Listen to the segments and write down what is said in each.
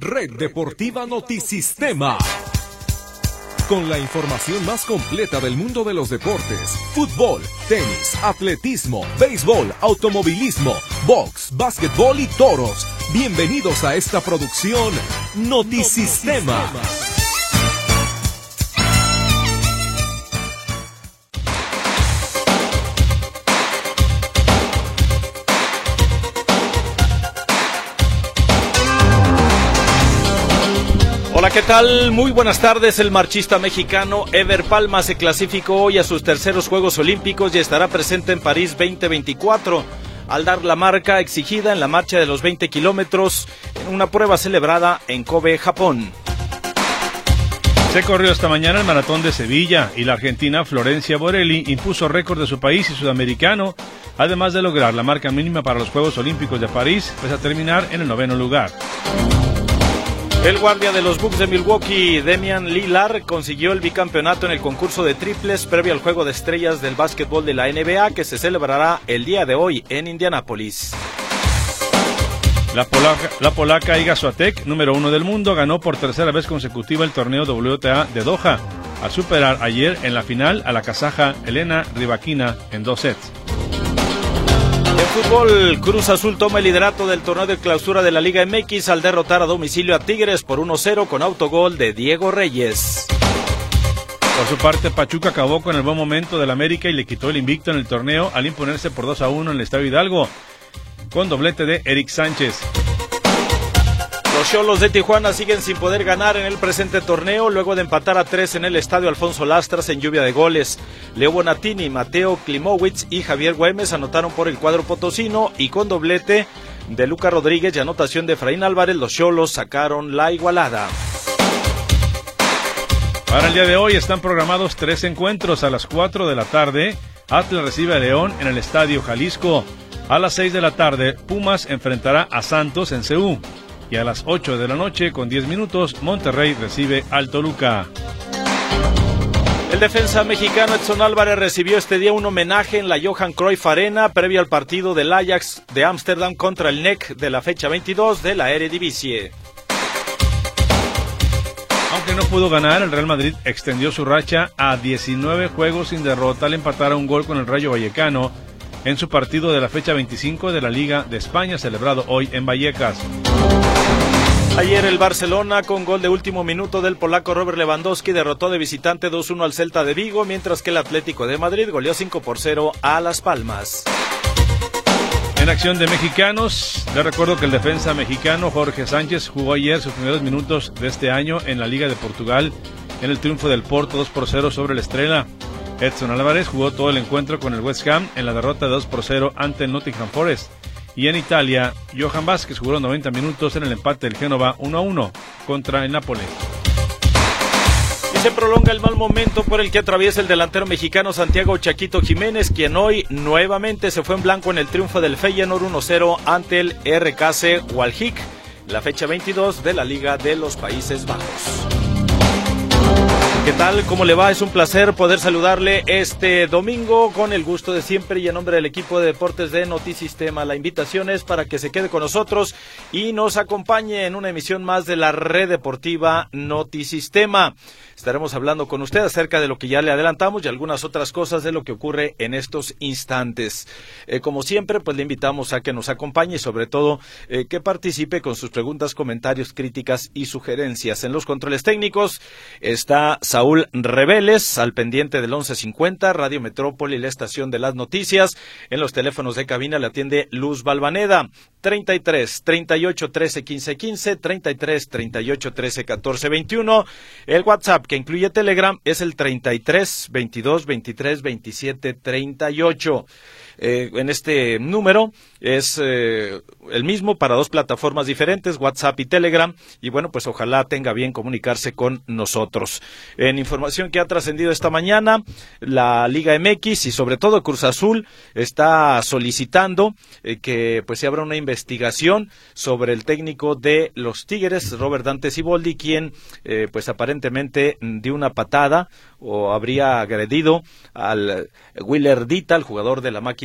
Red Deportiva Notisistema. Con la información más completa del mundo de los deportes: fútbol, tenis, atletismo, béisbol, automovilismo, box, básquetbol y toros. Bienvenidos a esta producción Notisistema. Hola, ¿qué tal? Muy buenas tardes. El marchista mexicano Ever Palma se clasificó hoy a sus terceros Juegos Olímpicos y estará presente en París 2024 al dar la marca exigida en la marcha de los 20 kilómetros en una prueba celebrada en Kobe, Japón. Se corrió esta mañana el maratón de Sevilla y la argentina Florencia Borelli impuso récord de su país y sudamericano, además de lograr la marca mínima para los Juegos Olímpicos de París, pese a terminar en el 9º lugar. El guardia de los Bucks de Milwaukee, Damian Lillard, consiguió el bicampeonato en el concurso de triples previo al Juego de Estrellas del básquetbol de la NBA, que se celebrará el día de hoy en Indianápolis. La polaca Iga Swiatek, número 1 del mundo, ganó por tercera vez consecutiva el torneo WTA de Doha, al superar ayer en la final a la kazaja Elena Rybakina en 2 sets. En fútbol, Cruz Azul toma el liderato del torneo de clausura de la Liga MX al derrotar a domicilio a Tigres por 1-0 con autogol de Diego Reyes. Por su parte, Pachuca acabó con el buen momento del América y le quitó el invicto en el torneo al imponerse por 2-1 en el Estadio Hidalgo, con doblete de Eric Sánchez. Los Xolos de Tijuana siguen sin poder ganar en el presente torneo luego de empatar a 3 en el Estadio Alfonso Lastras en lluvia de goles. Leo Bonatini, Mateo Klimowicz y Javier Güemes anotaron por el cuadro potosino y con doblete de Luca Rodríguez y anotación de Efraín Álvarez, los Xolos sacaron la igualada. Para el día de hoy están programados 3 encuentros. A las 4 de la tarde, Atlas recibe a León en el Estadio Jalisco. A las 6 de la tarde, Pumas enfrentará a Santos en CU. Y a las 8 de la noche, con 10 minutos, Monterrey recibe al Toluca. El defensa mexicano Edson Álvarez recibió este día un homenaje en la Johan Cruyff Arena previo al partido del Ajax de Ámsterdam contra el NEC de la fecha 22 de la Eredivisie. Aunque no pudo ganar, el Real Madrid extendió su racha a 19 juegos sin derrota al empatar a un gol con el Rayo Vallecano en su partido de la fecha 25 de la Liga de España, celebrado hoy en Vallecas. Ayer el Barcelona, con gol de último minuto del polaco Robert Lewandowski, derrotó de visitante 2-1 al Celta de Vigo, mientras que el Atlético de Madrid goleó 5-0 a Las Palmas. En acción de mexicanos, les recuerdo que el defensa mexicano Jorge Sánchez jugó ayer sus primeros minutos de este año en la Liga de Portugal, en el triunfo del Porto 2-0 sobre el Estrela. Edson Álvarez jugó todo el encuentro con el West Ham en la derrota de 2-0 ante el Nottingham Forest. Y en Italia, Johan Vázquez jugó 90 minutos en el empate del Génova 1-1 contra el Nápoles. Y se prolonga el mal momento por el que atraviesa el delantero mexicano Santiago Chaquito Jiménez, quien hoy nuevamente se fue en blanco en el triunfo del Feyenoord 1-0 ante el RKC Waalwijk, la fecha 22 de la Liga de los Países Bajos. ¿Qué tal? ¿Cómo le va? Es un placer poder saludarle este domingo con el gusto de siempre y en nombre del equipo de deportes de Notisistema. La invitación es para que se quede con nosotros y nos acompañe en una emisión más de la Red Deportiva Notisistema. Estaremos hablando con usted acerca de lo que ya le adelantamos y algunas otras cosas de lo que ocurre en estos instantes. Como siempre, pues le invitamos a que nos acompañe y sobre todo que participe con sus preguntas, comentarios, críticas y sugerencias. En los controles técnicos está Saúl Reveles, al pendiente del 1150, Radio Metrópoli, la estación de las noticias. En los teléfonos de cabina le atiende Luz Balvaneda, 33 38 13 15 15, 33 38 13 14 21. El WhatsApp, que incluye Telegram, es el 33 22 23 27 38. En este número es el mismo para dos plataformas diferentes, WhatsApp y Telegram, y bueno, pues ojalá tenga bien comunicarse con nosotros. En información que ha trascendido esta mañana, la Liga MX y sobre todo Cruz Azul está solicitando que pues se abra una investigación sobre el técnico de los Tigres, Robert Dante Siboldi, quien pues aparentemente dio una patada o habría agredido al Willer Dita, el jugador de la máquina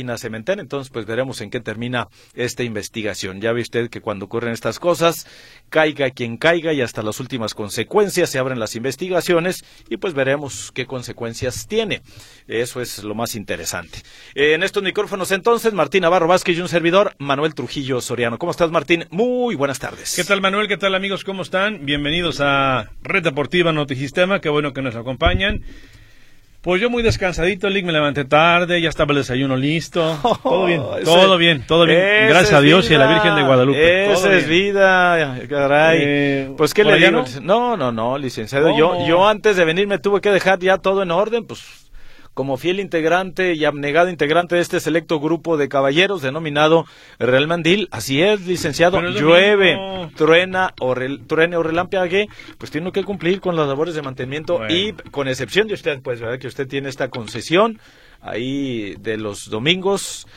Marina Sementén. Entonces, pues veremos en qué termina esta investigación. Ya ve usted que cuando ocurren estas cosas, caiga quien caiga y hasta las últimas consecuencias se abren las investigaciones y pues veremos qué consecuencias tiene. Eso es lo más interesante. En estos micrófonos entonces, Martín Navarro Vázquez y un servidor, Manuel Trujillo Soriano. ¿Cómo estás, Martín? Muy buenas tardes. ¿Qué tal, Manuel? ¿Qué tal, amigos? ¿Cómo están? Bienvenidos a Red Deportiva Notisistema. Qué bueno que nos acompañan. Pues yo muy descansadito, Lick, me levanté tarde, ya estaba el desayuno listo. Todo bien, todo bien, todo bien. Gracias a Dios y a la Virgen de Guadalupe. Esa es vida, caray. Pues qué le digo. No, licenciado. Yo antes de venir me tuve que dejar ya todo en orden, pues como fiel integrante y abnegado integrante de este selecto grupo de caballeros denominado Real Mandil. Así es, licenciado. Llueve, truene o relampeague, pues tiene que cumplir con las labores de mantenimiento y con excepción de usted, pues, ¿verdad? Que usted tiene esta concesión ahí de los domingos.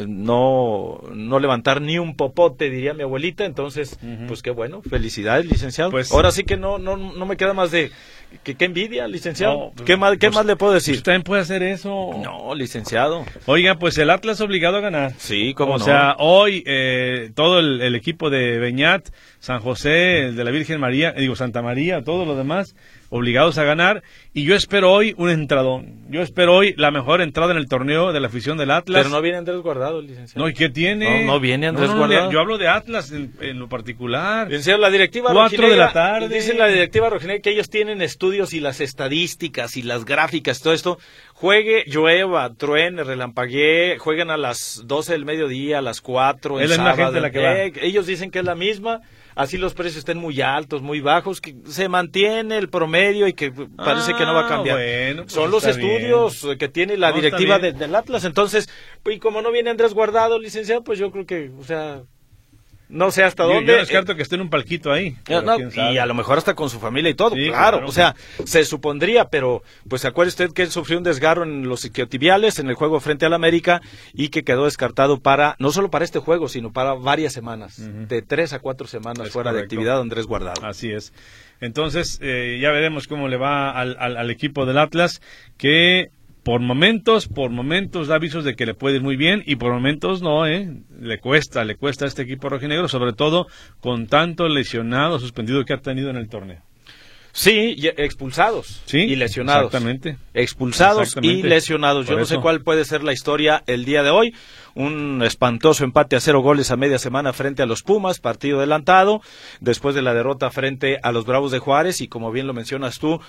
No levantar ni un popote, diría mi abuelita. Entonces, pues qué bueno, felicidades, licenciado. Pues, ahora sí que no me queda más de qué envidia, licenciado. ¿Qué más le puedo decir? ¿Usted también puede hacer eso? No, licenciado. Oiga, pues el Atlas obligado a ganar. Sí, cómo no. O sea, hoy todo el equipo de Beñat, San José, el de la Virgen María, Santa María, todos los demás obligados a ganar, y yo espero hoy un entradón. Yo espero hoy la mejor entrada en el torneo de la afición del Atlas. Pero no viene Andrés Guardado, licenciado. No, ¿y qué tiene? No viene Andrés Guardado. Yo hablo de Atlas en lo particular. Licenciado, la directiva 4 de la tarde. Dice la directiva rojinegra que ellos tienen estudios y las estadísticas y las gráficas, todo esto. Juegue, llueva, truene, relampaguee, juegan a las 12 del mediodía, a las 4, es la misma gente la que va. Ellos dicen que es la misma. Así los precios estén muy altos, muy bajos, que se mantiene el promedio y que parece que no va a cambiar. Bueno, pues son los estudios que tiene la directiva del Atlas. Entonces, y como no viene Andrés Guardado, licenciado, pues yo creo que, o sea, no sé hasta dónde. Yo descarto que esté en un palquito ahí. Y a lo mejor hasta con su familia y todo, sí, claro. O sea, se supondría, pero pues acuerde usted que él sufrió un desgarro en los isquiotibiales en el juego frente al América y que quedó descartado no solo para este juego, sino para varias semanas, de 3 a 4 semanas es fuera correcto. De actividad Andrés Guardado. Así es. Entonces, ya veremos cómo le va al equipo del Atlas, que por momentos da avisos de que le puede ir muy bien y por momentos no, le cuesta a este equipo rojinegro, sobre todo con tanto lesionado, suspendido que ha tenido en el torneo. Sí, expulsados y lesionados. Exactamente. Expulsados y lesionados. Yo no sé cuál puede ser la historia el día de hoy. Un espantoso empate a 0 goles a media semana frente a los Pumas, partido adelantado, después de la derrota frente a los Bravos de Juárez, y como bien lo mencionas tú,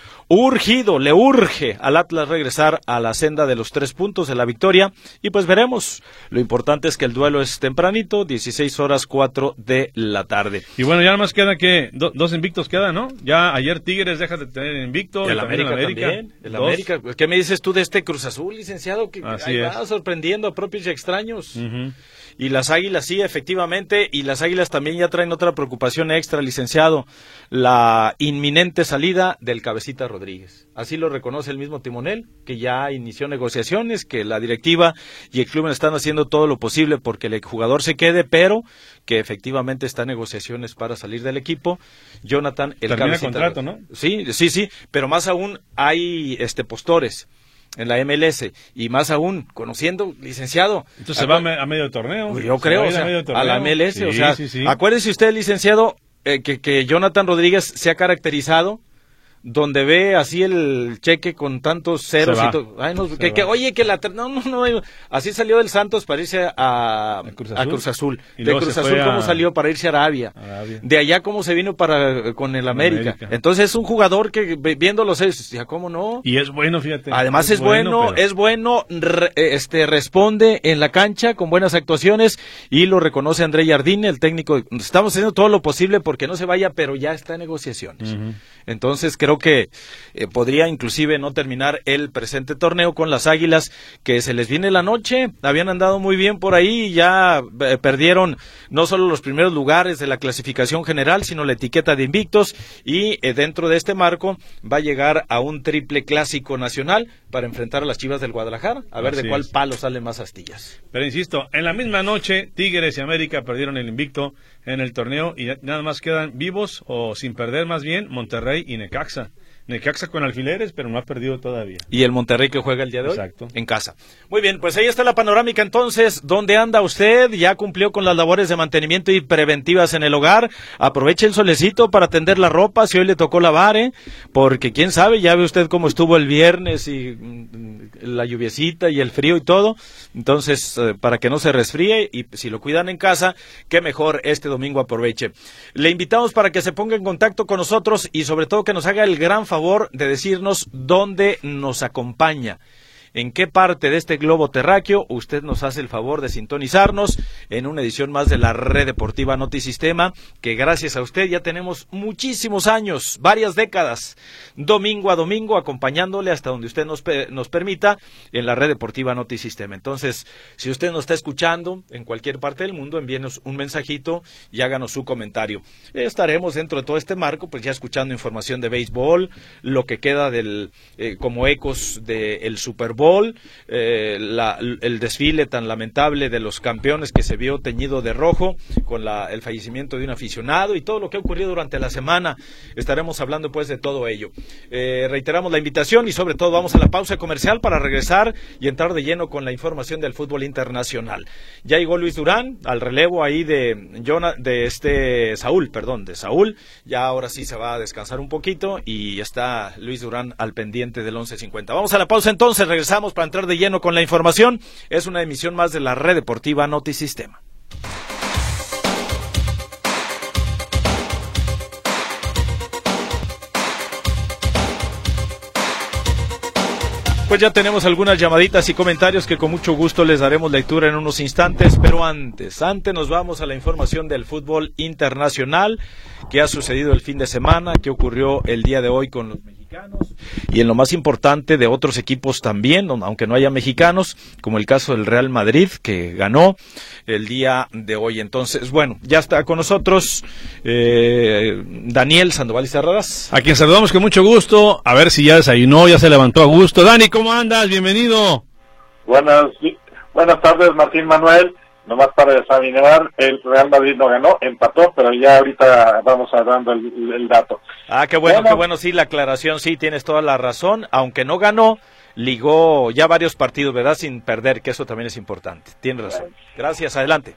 le urge al Atlas regresar a la senda de los 3 puntos de la victoria, y pues veremos. Lo importante es que el duelo es tempranito, 16:04 de la tarde. Y bueno, ya nada más queda que 2 invictos quedan, ¿no? Ya ayer Tigres deja de tener invicto. El América también. El América. ¿Qué me dices tú de este Cruz Azul, licenciado? Que ahí va sorprendiendo a propios y extraños. Y las Águilas, sí, efectivamente, y las Águilas también ya traen otra preocupación extra, licenciado, la inminente salida del Cabecita Rodríguez. Así lo reconoce el mismo timonel, que ya inició negociaciones, que la directiva y el club están haciendo todo lo posible porque el jugador se quede, pero que efectivamente está en negociaciones para salir del equipo. Jonathan, el Termina Cabecita, contrato, ¿no? Sí, pero más aún hay postores en la MLS, y más aún, conociendo, licenciado. Entonces se va a medio torneo. Yo creo, a la MLS, sí. Acuérdese usted, licenciado, que Jonathan Rodríguez se ha caracterizado, donde ve así el cheque con tantos ceros y todo. Así salió del Santos para irse a Cruz Azul. De Cruz Azul, ¿cómo salió para irse a Arabia? De allá, ¿cómo se vino con el América? Entonces es un jugador que viendo los ceros, ¿cómo no? Y es bueno, fíjate. Además es bueno, responde en la cancha con buenas actuaciones, y lo reconoce André Jardine, el técnico. Estamos haciendo todo lo posible porque no se vaya, pero ya está en negociaciones. Entonces creo que podría inclusive no terminar el presente torneo con las Águilas, que se les viene la noche. Habían andado muy bien por ahí y ya perdieron no solo los primeros lugares de la clasificación general, sino la etiqueta de invictos, y dentro de este marco va a llegar a un triple clásico nacional para enfrentar a las Chivas del Guadalajara, a ver de cuál palo salen más astillas. Pero insisto, en la misma noche Tigres y América perdieron el invicto en el torneo y nada más quedan vivos, o sin perder más bien, Monterrey y Necaxa. Necaxa con alfileres, pero no ha perdido todavía. Y el Monterrey que juega el día de hoy. Exacto. En casa. Muy bien, pues ahí está la panorámica entonces. ¿Dónde anda usted? ¿Ya cumplió con las labores de mantenimiento y preventivas en el hogar? Aproveche el solecito para tender la ropa, si hoy le tocó lavar, porque quién sabe, ya ve usted cómo estuvo el viernes y la lluviecita y el frío y todo. Entonces, para que no se resfríe y si lo cuidan en casa, qué mejor este domingo aproveche. Le invitamos para que se ponga en contacto con nosotros y sobre todo que nos haga el gran favor de decirnos dónde nos acompaña. ¿En qué parte de este globo terráqueo usted nos hace el favor de sintonizarnos en una edición más de la Red Deportiva Notisistema, que gracias a usted ya tenemos muchísimos años, varias décadas, domingo a domingo, acompañándole hasta donde usted nos permita en la Red Deportiva Notisistema? Entonces, si usted nos está escuchando en cualquier parte del mundo, envíenos un mensajito y háganos su comentario. Estaremos dentro de todo este marco, pues ya escuchando información de béisbol, lo que queda del como ecos del Super Bowl, el desfile tan lamentable de los campeones que se vio teñido de rojo con el fallecimiento de un aficionado y todo lo que ha ocurrido durante la semana. Estaremos hablando pues de todo ello. Reiteramos la invitación y sobre todo vamos a la pausa comercial para regresar y entrar de lleno con la información del fútbol internacional. Ya llegó Luis Durán al relevo ahí de Saúl. Ya ahora sí se va a descansar un poquito y está Luis Durán al pendiente del 11:50. Vamos a la pausa entonces, regresamos para entrar de lleno con la información. Es una emisión más de la Red Deportiva Notisistema. Pues ya tenemos algunas llamaditas y comentarios que con mucho gusto les daremos lectura en unos instantes, pero antes nos vamos a la información del fútbol internacional, que ha sucedido el fin de semana, que ocurrió el día de hoy con los mexicanos y en lo más importante de otros equipos también, aunque no haya mexicanos, como el caso del Real Madrid, que ganó el día de hoy. Entonces, bueno, ya está con nosotros Daniel Sandoval y Cerradas, a quien saludamos con mucho gusto, a ver si ya desayunó, ya se levantó a gusto. Dani, ¿cómo andas? Bienvenido. Buenas tardes, Martín Manuel. Nomás para examinar, el Real Madrid no ganó, empató, pero ya ahorita vamos dando el dato. Qué bueno, sí, la aclaración, sí, tienes toda la razón, aunque no ganó, ligó ya varios partidos, ¿verdad? Sin perder, que eso también es importante. Tienes razón. Gracias, adelante.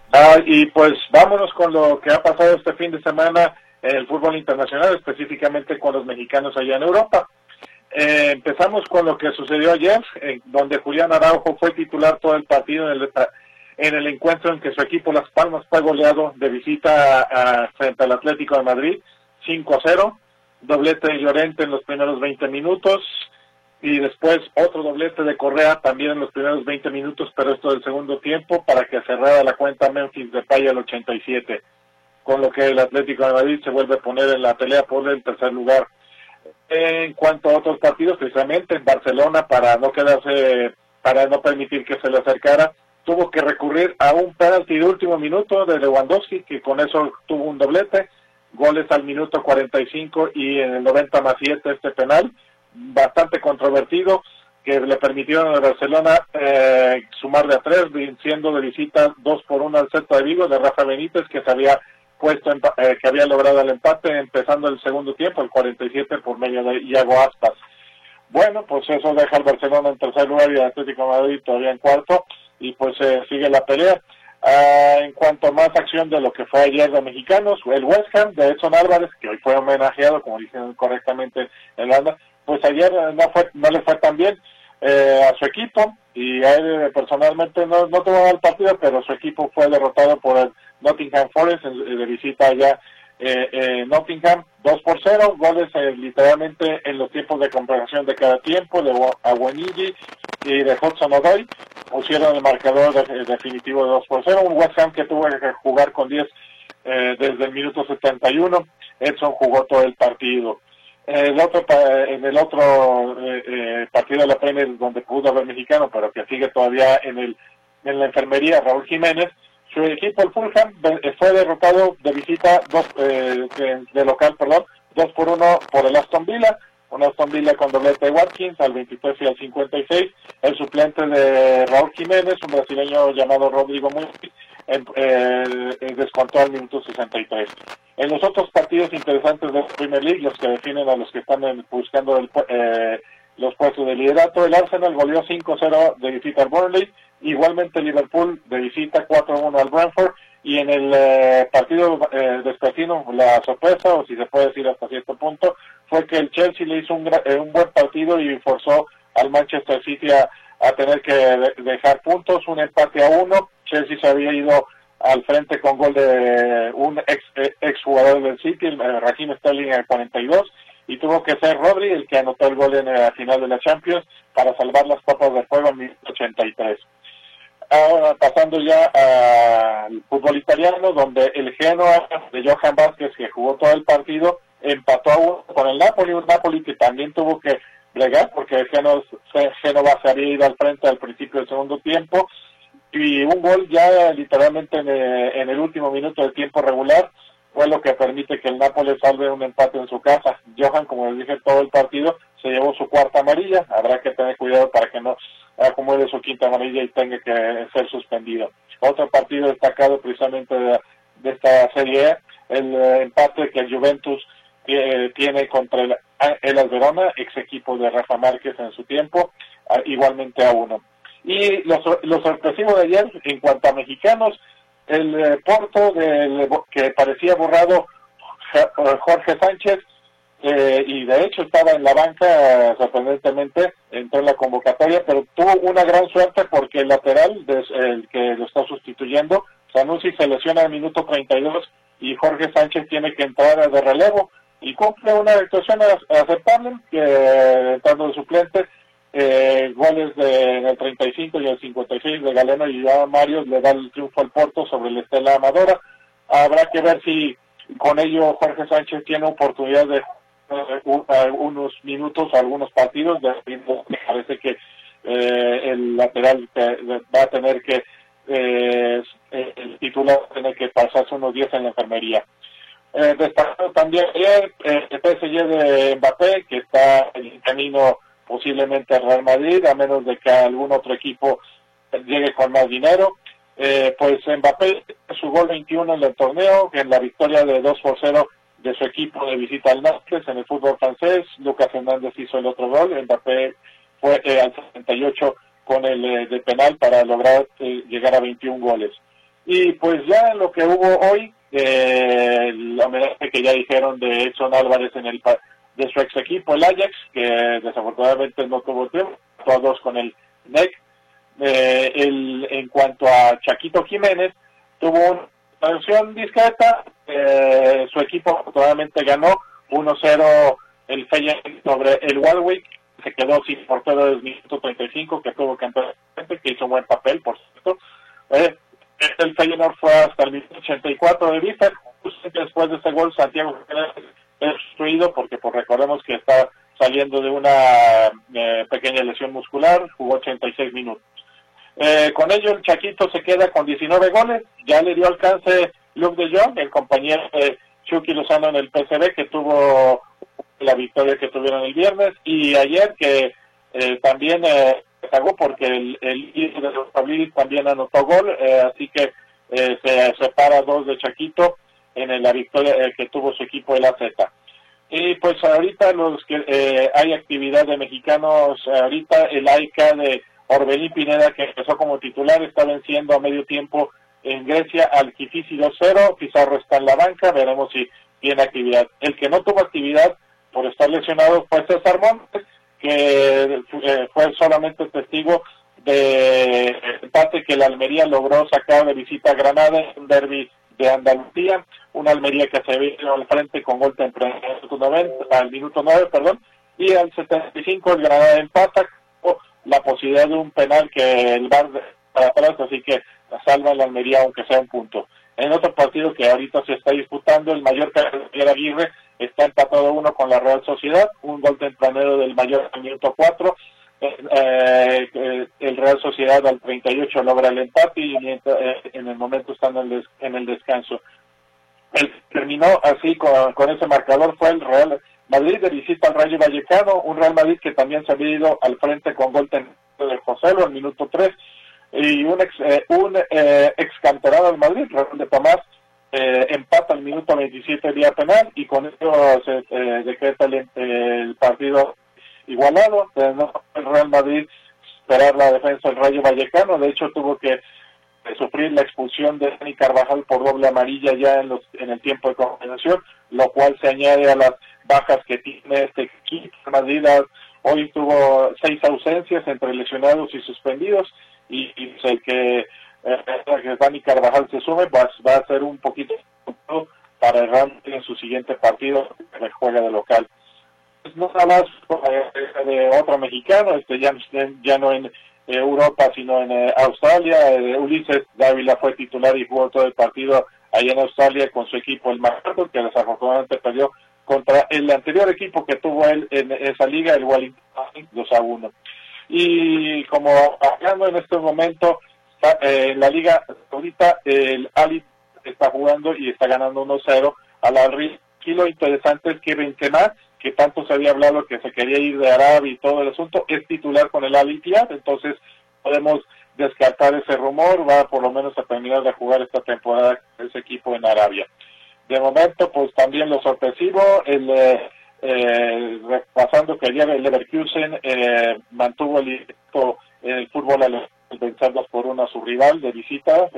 Y pues vámonos con lo que ha pasado este fin de semana en el fútbol internacional, específicamente con los mexicanos allá en Europa. Empezamos con lo que sucedió ayer, donde Julián Araujo fue titular todo el partido en el encuentro en que su equipo Las Palmas fue goleado de visita frente al Atlético de Madrid, 5-0, doblete de Llorente en los primeros 20 minutos, y después otro doblete de Correa también en los primeros 20 minutos, pero esto del segundo tiempo, para que cerrara la cuenta Memphis Depay al 87, con lo que el Atlético de Madrid se vuelve a poner en la pelea por el tercer lugar. En cuanto a otros partidos, precisamente en Barcelona, para no permitir que se le acercara, tuvo que recurrir a un penalti de último minuto de Lewandowski, que con eso tuvo un doblete, goles al minuto 45 y en el 90+7 este penal, bastante controvertido, que le permitieron a Barcelona sumarle a 3, venciendo de visita 2-1 al Celta de Vigo de Rafa Benítez, que se había que había logrado el empate empezando el segundo tiempo, el 47, por medio de Iago Aspas. Bueno, pues eso deja al Barcelona en tercer lugar y al Atlético de Madrid todavía en cuarto, y pues sigue la pelea. En cuanto a más acción de lo que fue ayer de mexicanos, el West Ham de Edson Álvarez, que hoy fue homenajeado, como dicen correctamente en la banda, pues ayer no le fue tan bien a su equipo, y a él personalmente no tuvo mal partido, pero su equipo fue derrotado por el Nottingham Forest de visita allá Nottingham, 2-0, goles literalmente en los tiempos de compensación de cada tiempo, de Awoniyi y de Hudson-Odoi, pusieron el marcador definitivo de 2-0, un West Ham que tuvo que jugar con 10 desde el minuto 71, Edson jugó todo el partido. En el otro partido de la Premier, donde pudo haber mexicano, pero que sigue todavía en la enfermería, Raúl Jiménez, su equipo, el Fulham, fue derrotado de visita, de local, 2-1 por el Aston Villa, un Aston Villa con doblete de Watkins al 23 y al 56, el suplente de Raúl Jiménez, un brasileño llamado Rodrigo Muñoz, descontó al minuto 63. En los otros partidos interesantes de la Premier League, los que definen a los que están buscando los puestos de liderato, el Arsenal goleó 5-0 de visita al Burnley, igualmente Liverpool de visita 4-1 al Brentford, y en el partido despertino, la sorpresa, o si se puede decir hasta cierto punto, fue que el Chelsea le hizo un buen partido y forzó al Manchester City a tener que dejar puntos, un empate a 1. Chelsea se había ido al frente con gol de un ex jugador del City, Raheem Sterling al 42, y tuvo que ser Rodri el que anotó el gol en la final de la Champions para salvar las copas de fuego en 1983. Ahora pasando ya al fútbol italiano, donde el Genoa de Johan Vázquez, que jugó todo el partido, empató a 1 con el Napoli, un Napoli que también tuvo que bregar porque el Génova se había ido al frente al principio del segundo tiempo, y un gol ya literalmente en el último minuto del tiempo regular fue lo que permite que el Napoli salve un empate en su casa. Johan, como les dije, todo el partido se llevó su cuarta amarilla, habrá que tener cuidado para que no acumule su quinta amarilla y tenga que ser suspendido. Otro partido destacado precisamente de esta Serie E, el empate que el Juventus tiene contra el Hellas Verona, ex equipo de Rafa Márquez en su tiempo, igualmente a 1. Y lo sorpresivo de ayer, en cuanto a mexicanos, el Porto, que parecía borrado, Jorge Sánchez, y de hecho estaba en la banca, sorprendentemente, entró en la convocatoria, pero tuvo una gran suerte porque el lateral, el que lo está sustituyendo, Sanusi, se lesiona al minuto 32 y Jorge Sánchez tiene que entrar de relevo y cumple una actuación aceptable, entrando de suplente. Goles en el 35 y el 56 de Galeno y Mario le da el triunfo al Porto sobre el Stella Amadora. Habrá que ver si con ello Jorge Sánchez tiene oportunidad de unos minutos, algunos partidos. Me parece que el lateral va a tener que el titular tiene que pasarse unos días en la enfermería. Destacado también el PSG de Mbappé, que está en camino posiblemente al Real Madrid, a menos de que algún otro equipo llegue con más dinero. Pues Mbappé, su gol 21 en el torneo, en la victoria de 2-0 de su equipo de visita al Nápoles en el fútbol francés. Lucas Hernández hizo el otro gol. Mbappé fue al 78 con el de penal para lograr llegar a 21 goles. Y pues ya lo que hubo hoy, el homenaje que ya dijeron de Edson Álvarez de su ex equipo, el Ajax, que desafortunadamente no tuvo tiempo, todos con el NEC. En cuanto a Chaquito Jiménez, tuvo una versión discreta, su equipo afortunadamente ganó 1-0 el Feyenoord sobre el Walwick, se quedó sin portero desde el minuto 35, que tuvo que entrar, que hizo un buen papel, por cierto. El Feyenoord fue hasta el minuto 84 de vista, justo después de ese gol Santiago es destruido porque pues recordemos que está saliendo de una pequeña lesión muscular, jugó 86 minutos. Con ello el Chaquito se queda con 19 goles, ya le dio alcance Luke de Jong, el compañero de Chucky Lozano en el PSV, que tuvo la victoria que tuvieron el viernes, y ayer que también destacó porque el hijo de los Pablis también anotó gol, así que se separa 2 de Chaquito en la victoria que tuvo su equipo el AZ. Y pues ahorita los que hay actividad de mexicanos, ahorita el AEK de Orbelín Pineda, que empezó como titular, está venciendo a medio tiempo en Grecia al Kifisi 2-0, Pizarro está en la banca, veremos si tiene actividad. El que no tuvo actividad por estar lesionado fue César Montes, que fue solamente testigo de empate que la Almería logró sacar de visita a Granada en un derbi de Andalucía, una Almería que se vino al frente con gol temprano al minuto 9, y al 75 el Granada empata con la posibilidad de un penal que el VAR para atrás, así que salva la Almería aunque sea un punto. En otro partido que ahorita se está disputando, el Mallorca de Aguirre está empatado 1 con la Real Sociedad, un gol tempranero del Mallorca al minuto 4, el Real Sociedad al 38 logra el empate y en el momento están en el descanso. El que terminó así con ese marcador fue el Real Madrid de visita al Rayo Vallecano, un Real Madrid que también se había ido al frente con gol de Joselo al minuto 3, y un ex canterano del Madrid, Raúl de Tomás, empata al minuto 27 vía penal y con eso se decreta el partido igualado. No, el Real Madrid esperar la defensa del Rayo Vallecano, de hecho tuvo que sufrir la expulsión de Dani Carvajal por doble amarilla ya en el tiempo de compensación, lo cual se añade a las bajas que tiene este equipo. Madrid hoy tuvo 6 ausencias entre lesionados y suspendidos, y el que Dani Carvajal se sume va a ser un poquito para el Real en su siguiente partido que juega de local. No nada más de otro mexicano, ya no en Europa sino en Australia. Ulises Dávila fue titular y jugó todo el partido allá en Australia con su equipo el MacArthur, que desafortunadamente perdió contra el anterior equipo que tuvo él en esa liga, el Wellington, 2-1. Y como hablando en este momento en la liga ahorita, el Ali está jugando y está ganando 1-0 al Al-Riyad. Aquí lo interesante es que Benzema, que tanto se había hablado que se quería ir de Arabia y todo el asunto, es titular con el Al-Ittihad, entonces podemos descartar ese rumor, va por lo menos a terminar de jugar esta temporada ese equipo en Arabia. De momento, pues también lo sorpresivo, repasando que ayer el Leverkusen mantuvo el liderato en el fútbol al vencer 2-1 a su rival de visita,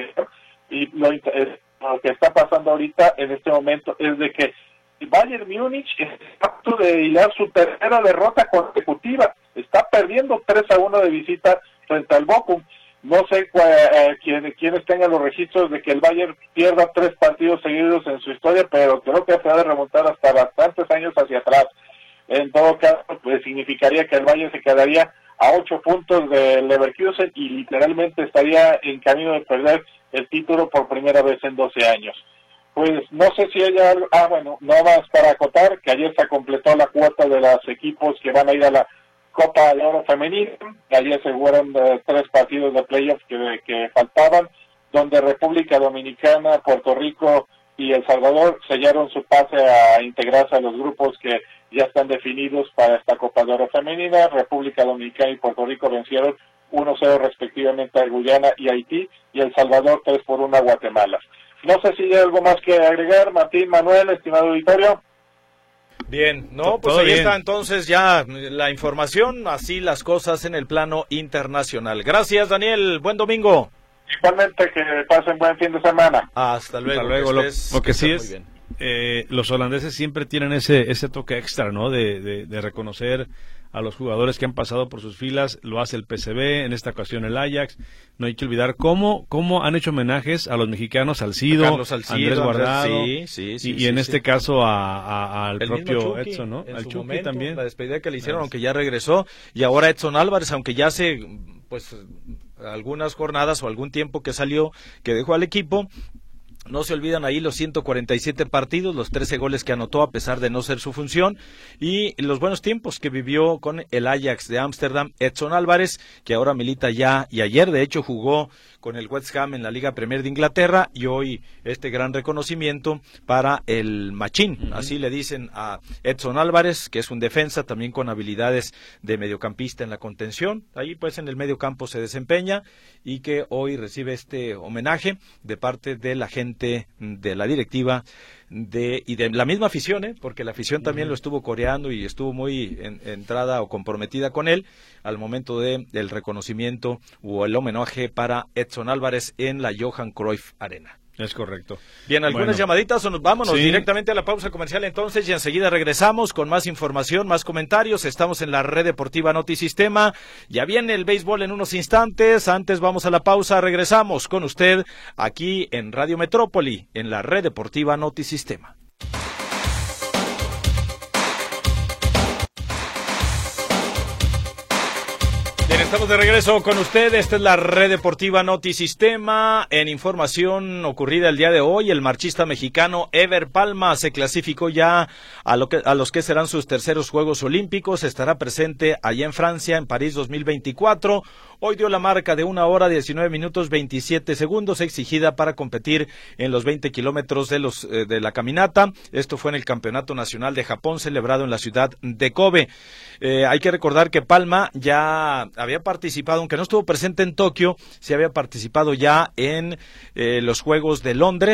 y lo que está pasando ahorita en este momento es de que Bayern Múnich está a punto de hilar su tercera derrota consecutiva, está perdiendo 3-1 de visita frente al Bochum. No sé quiénes tengan los registros de que el Bayern pierda 3 partidos seguidos en su historia, pero creo que se ha de remontar hasta bastantes años hacia atrás. En todo caso, pues significaría que el Bayern se quedaría a 8 puntos del Leverkusen y literalmente estaría en camino de perder el título por primera vez en 12 años. Pues no sé si hay algo, bueno, no más para acotar que ayer se completó la cuota de los equipos que van a ir a la Copa de Oro Femenina. Ayer se jugaron 3 partidos de playoffs que faltaban, donde República Dominicana, Puerto Rico y El Salvador sellaron su pase a integrarse a los grupos que ya están definidos para esta Copa de Oro Femenina. República Dominicana y Puerto Rico vencieron 1-0 respectivamente a Guyana y Haití, y El Salvador 3-1 a Guatemala. No sé si hay algo más que agregar, Martín, Manuel, estimado auditorio. Bien, no, pues ahí está entonces ya la información, así las cosas en el plano internacional. Gracias, Daniel, buen domingo. Igualmente, que pasen buen fin de semana. Hasta luego. Hasta luego. Lo que sí es, los holandeses siempre tienen ese toque extra, ¿no? De reconocer a los jugadores que han pasado por sus filas. Lo hace el PSV, en esta ocasión el Ajax. No hay que olvidar cómo han hecho homenajes a los mexicanos, Salcido, Andrés Guardado, y en este caso al propio Chucky, Edson, ¿no? Al Chucky momento, también. La despedida que le hicieron, aunque ya regresó, y ahora Edson Álvarez, aunque ya hace pues algunas jornadas o algún tiempo que salió, que dejó al equipo. No se olvidan ahí los 147 partidos, los 13 goles que anotó a pesar de no ser su función, y los buenos tiempos que vivió con el Ajax de Ámsterdam, Edson Álvarez, que ahora milita ya, y ayer de hecho jugó con el West Ham en la Liga Premier de Inglaterra, y hoy este gran reconocimiento para el Machín, así le dicen a Edson Álvarez, que es un defensa también con habilidades de mediocampista en la contención, ahí pues en el mediocampo se desempeña, y que hoy recibe este homenaje de parte de la gente de la directiva y de la misma afición, porque la afición también lo estuvo coreando y estuvo muy entrada o comprometida con él al momento del reconocimiento o el homenaje para Edson Álvarez en la Johan Cruyff Arena. Es correcto. Bien, algunas llamaditas o nos vámonos directamente a la pausa comercial entonces, y enseguida regresamos con más información, más comentarios. Estamos en la Red Deportiva Notisistema. Ya viene el béisbol en unos instantes. Antes vamos a la pausa, regresamos con usted aquí en Radio Metrópoli, en la Red Deportiva Notisistema. Bien, estamos de regreso con usted. Esta es la Red Deportiva Notisistema. En información ocurrida el día de hoy, el marchista mexicano Ever Palma se clasificó ya a los que serán sus terceros Juegos Olímpicos. Estará presente allá en Francia, en París 2024. Hoy dio la marca de 1 hora 19 minutos 27 segundos exigida para competir en los 20 kilómetros de la caminata. Esto fue en el Campeonato Nacional de Japón celebrado en la ciudad de Kobe. Hay que recordar que Palma ya había participado, aunque no estuvo presente en Tokio, sí había participado ya en los Juegos de Londres,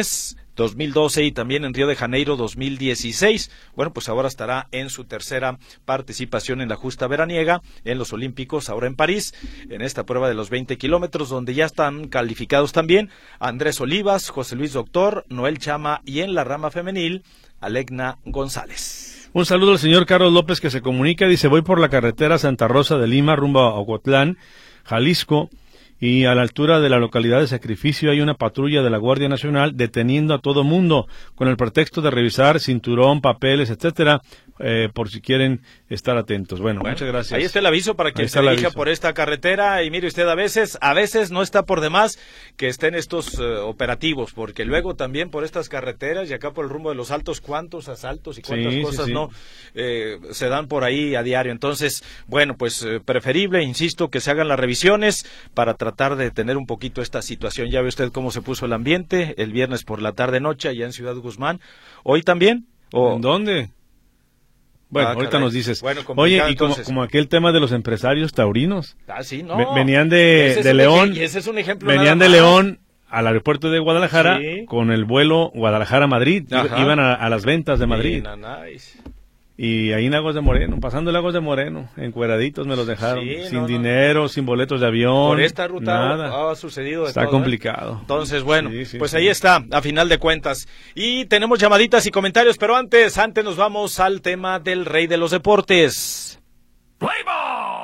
2012 y también en Río de Janeiro 2016. Bueno, pues ahora estará en su tercera participación en la justa veraniega en los Olímpicos, ahora en París, en esta prueba de los 20 kilómetros, donde ya están calificados también Andrés Olivas, José Luis Doctor, Noel Chama y en la rama femenil, Alegna González. Un saludo al señor Carlos López, que se comunica, dice: voy por la carretera Santa Rosa de Lima rumbo a Ocotlán, Jalisco, y a la altura de la localidad de Sacrificio hay una patrulla de la Guardia Nacional deteniendo a todo mundo con el pretexto de revisar cinturón, papeles, etcétera, por si quieren estar atentos. Bueno, muchas gracias. Ahí está el aviso para quien se dirija por esta carretera, y mire usted, a veces no está por demás que estén estos operativos, porque luego también por estas carreteras y acá por el rumbo de los Altos, cuántos asaltos y cuántas cosas no se dan por ahí a diario. Entonces, bueno, pues preferible, insisto, que se hagan las revisiones para tratar de detener un poquito esta situación. Ya ve usted cómo se puso el ambiente el viernes por la tarde-noche allá en Ciudad Guzmán. ¿Hoy también? ¿En dónde? Bueno, ahorita nos dices. Bueno, oye, y como aquel tema de los empresarios taurinos. Sí, no. Venían de León. Ese es un ejemplo. Venían de León al aeropuerto de Guadalajara con el vuelo Guadalajara-Madrid. Iban a las ventas de Madrid. Nice. Y ahí en Lagos de Moreno, pasando Lagos de Moreno, encueraditos me los dejaron, sin dinero, sin boletos de avión. Por esta ruta nada. Ha sucedido de Está todo, complicado. Entonces, bueno, pues ahí está, a final de cuentas. Y tenemos llamaditas y comentarios, pero antes nos vamos al tema del rey de los deportes. ¡Play ball!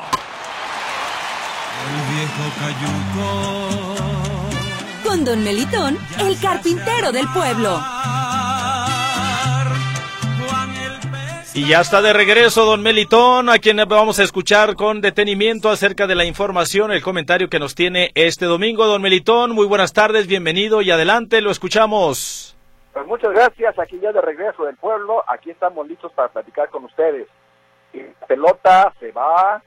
El viejo cayuco. Con Don Melitón, el carpintero del pueblo. Y ya está de regreso Don Melitón, a quien vamos a escuchar con detenimiento acerca de la información, el comentario que nos tiene este domingo. Don Melitón, muy buenas tardes, bienvenido y adelante, lo escuchamos. Pues muchas gracias, aquí ya de regreso del pueblo, aquí estamos listos para platicar con ustedes. Y la pelota se va,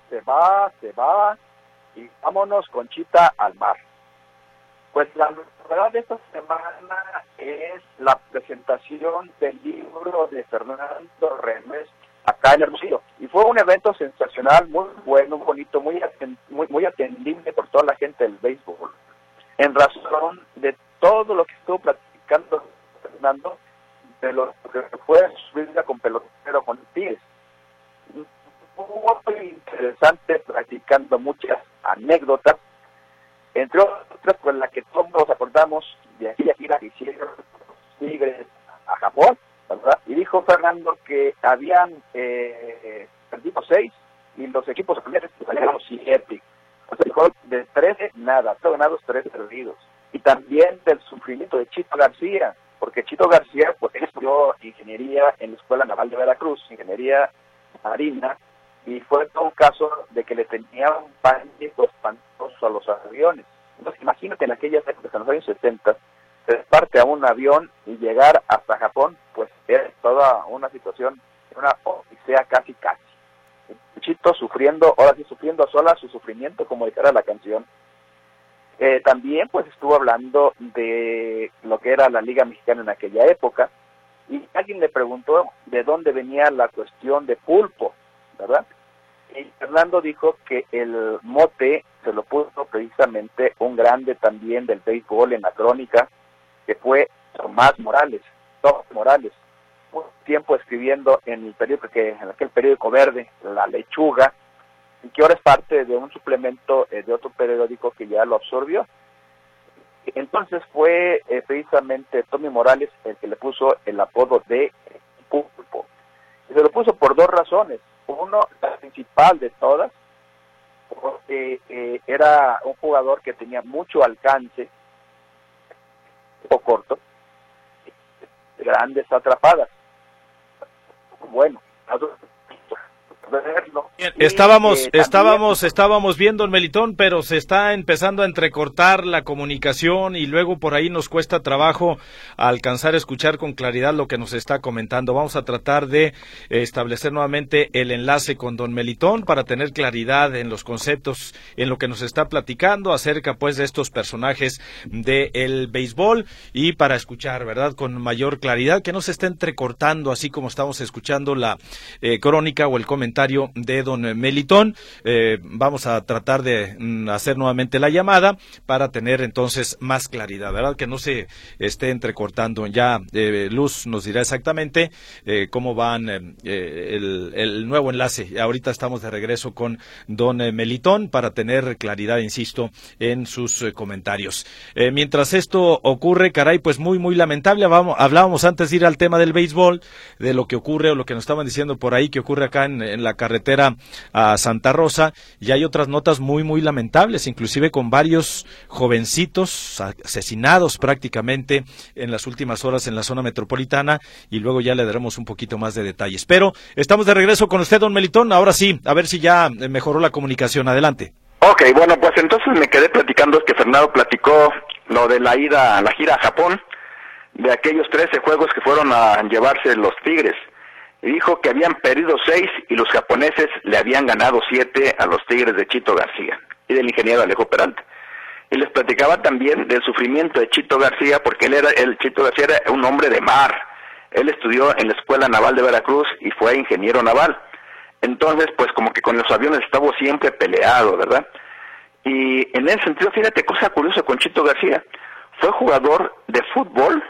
y vámonos, Conchita, al mar. Pues la novedad de esta semana es la presentación del libro de Fernando Remes acá en Hermosillo. Y fue un evento sensacional, muy bueno, muy bonito, muy atendible por toda la gente del béisbol. En razón de todo lo que estuvo platicando Fernando, de lo que fue su vida con pelotero con Tigres. Muy interesante, practicando muchas anécdotas, entre otras con la que todos nos acordamos de aquella gira que hicieron los Tigres a Japón, ¿verdad? Y dijo Fernando que habían perdido 6 y los equipos japoneses salieron 7. O sea, dijo de 13, nada, todo ganados, 3 perdidos. Y también del sufrimiento de Chito García, porque Chito García pues estudió ingeniería en la Escuela Naval de Veracruz, ingeniería marina, y fue todo un caso de que le tenía un pánico espantoso a los aviones. Entonces imagínate en aquellas épocas, en los años 70, se parte a un avión y llegar hasta Japón, pues era toda una situación, una odisea casi. Chito sufriendo, ahora sí sufriendo a solas su sufrimiento, como dijera la canción. También pues estuvo hablando de lo que era la Liga Mexicana en aquella época, y alguien le preguntó de dónde venía la cuestión de pulpo, ¿verdad? Y Fernando dijo que el mote se lo puso precisamente un grande también del béisbol en la crónica, que fue Tomás Morales, un tiempo escribiendo en el periódico, en aquel periódico verde, La Lechuga, y que ahora es parte de un suplemento de otro periódico que ya lo absorbió. Entonces fue precisamente Tommy Morales el que le puso el apodo de Pulpo. Y se lo puso por 2 razones. Uno, la principal de todas, porque era un jugador que tenía mucho alcance, poco corto, grandes atrapadas. Bueno, verlo. Estábamos viendo el Melitón, pero se está empezando a entrecortar la comunicación y luego por ahí nos cuesta trabajo alcanzar a escuchar con claridad lo que nos está comentando. Vamos a tratar de establecer nuevamente el enlace con don Melitón para tener claridad en los conceptos, en lo que nos está platicando acerca pues de estos personajes del béisbol y para escuchar, ¿verdad?, con mayor claridad, que no se esté entrecortando así como estamos escuchando la crónica o el comentario comentario de don Melitón. Vamos a tratar de hacer nuevamente la llamada para tener entonces más claridad, ¿verdad? Que no se esté entrecortando. Ya Luz nos dirá exactamente cómo van el nuevo enlace. Ahorita estamos de regreso con don Melitón para tener claridad, insisto, en sus comentarios. Mientras esto ocurre, caray, pues muy lamentable. Hablábamos antes de ir al tema del béisbol, de lo que ocurre o lo que nos estaban diciendo por ahí que ocurre acá en la carretera a Santa Rosa, y hay otras notas muy lamentables, inclusive con varios jovencitos asesinados prácticamente en las últimas horas en la zona metropolitana, y luego ya le daremos un poquito más de detalles. Pero estamos de regreso con usted, don Melitón. Ahora sí, a ver si ya mejoró la comunicación. Adelante. Ok, bueno, pues entonces me quedé platicando que Fernando platicó lo de la gira a Japón, de aquellos 13 juegos que fueron a llevarse los Tigres. Y dijo que habían perdido 6 y los japoneses le habían ganado 7 a los Tigres de Chito García y del ingeniero Alejo Peralta. Y les platicaba también del sufrimiento de Chito García, porque Chito García era un hombre de mar. Él estudió en la Escuela Naval de Veracruz y fue ingeniero naval. Entonces, pues como que con los aviones estaba siempre peleado, ¿verdad? Y en ese sentido, fíjate, cosa curiosa con Chito García, fue jugador de fútbol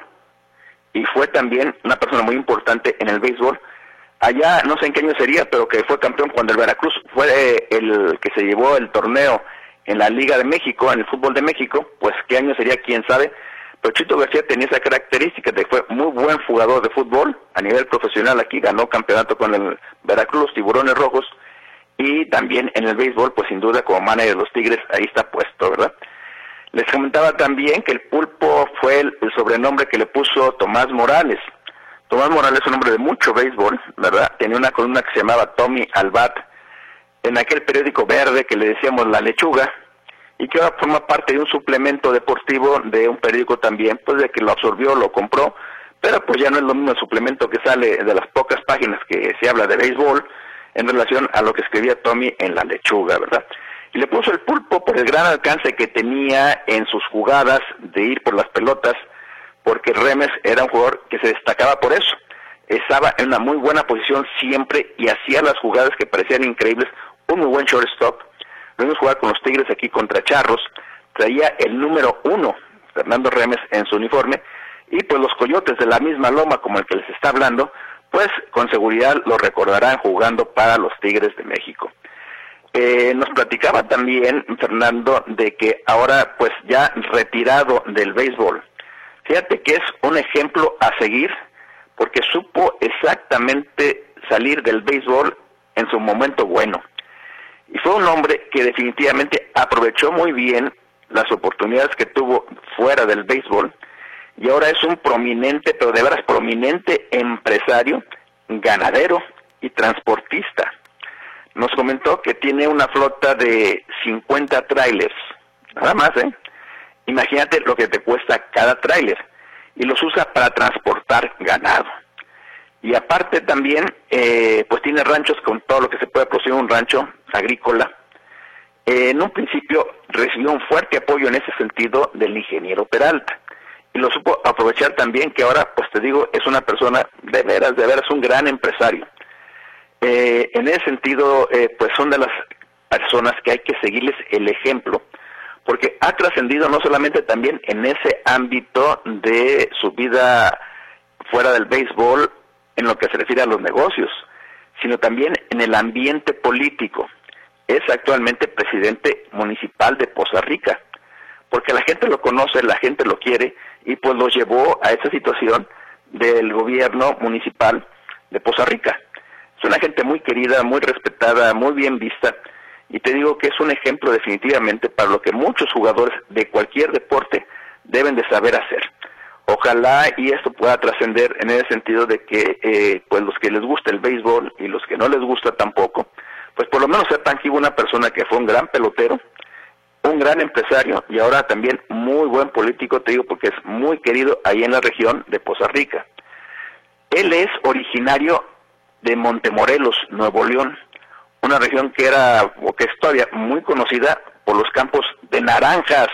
y fue también una persona muy importante en el béisbol. Allá, no sé en qué año sería, pero que fue campeón cuando el Veracruz fue el que se llevó el torneo en la Liga de México, en el fútbol de México, pues qué año sería, quién sabe. Pero Chito García tenía esa característica de que fue muy buen jugador de fútbol a nivel profesional. Aquí ganó campeonato con el Veracruz, Tiburones Rojos, y también en el béisbol, pues sin duda como manager de los Tigres, ahí está puesto, ¿verdad? Les comentaba también que el Pulpo fue el sobrenombre que le puso Tomás Morales. Tomás Morales es un hombre de mucho béisbol, ¿verdad? Tenía una columna que se llamaba Tommy al Bat, en aquel periódico verde que le decíamos La Lechuga, y que ahora forma parte de un suplemento deportivo de un periódico también, pues de que lo absorbió, lo compró, pero pues ya no es lo mismo el suplemento que sale de las pocas páginas que se habla de béisbol en relación a lo que escribía Tommy en La Lechuga, ¿verdad? Y le puso el Pulpo por el gran alcance que tenía en sus jugadas de ir por las pelotas, porque Remes era un jugador que se destacaba por eso. Estaba en una muy buena posición siempre y hacía las jugadas que parecían increíbles, un muy buen shortstop. Lo vimos jugar con los Tigres aquí contra Charros, traía el número 1, Fernando Remes, en su uniforme, y pues los Coyotes de la misma loma como el que les está hablando, pues con seguridad lo recordarán jugando para los Tigres de México. Nos platicaba también Fernando de que ahora pues ya retirado del béisbol, fíjate que es un ejemplo a seguir, porque supo exactamente salir del béisbol en su momento bueno. Y fue un hombre que definitivamente aprovechó muy bien las oportunidades que tuvo fuera del béisbol, y ahora es un prominente, pero de veras prominente empresario, ganadero y transportista. Nos comentó que tiene una flota de 50 trailers, nada más, Imagínate lo que te cuesta cada trailer, y los usa para transportar ganado. Y aparte también, pues tiene ranchos con todo lo que se puede producir en un rancho agrícola. En un principio recibió un fuerte apoyo en ese sentido del ingeniero Peralta, y lo supo aprovechar también, que ahora, pues te digo, es una persona de veras, un gran empresario. En ese sentido, pues son de las personas que hay que seguirles el ejemplo, porque ha trascendido no solamente también en ese ámbito de su vida fuera del béisbol, en lo que se refiere a los negocios, sino también en el ambiente político. Es actualmente presidente municipal de Poza Rica, porque la gente lo conoce, la gente lo quiere, y pues lo llevó a esa situación del gobierno municipal de Poza Rica. Es una gente muy querida, muy respetada, muy bien vista, y te digo que es un ejemplo definitivamente para lo que muchos jugadores de cualquier deporte deben de saber hacer. Ojalá y esto pueda trascender en el sentido de que pues los que les gusta el béisbol y los que no les gusta tampoco, pues por lo menos sepan que hubo una persona que fue un gran pelotero, un gran empresario y ahora también muy buen político, te digo, porque es muy querido ahí en la región de Poza Rica. Él es originario de Montemorelos, Nuevo León, una región que era, o que es todavía muy conocida por los campos de naranjas.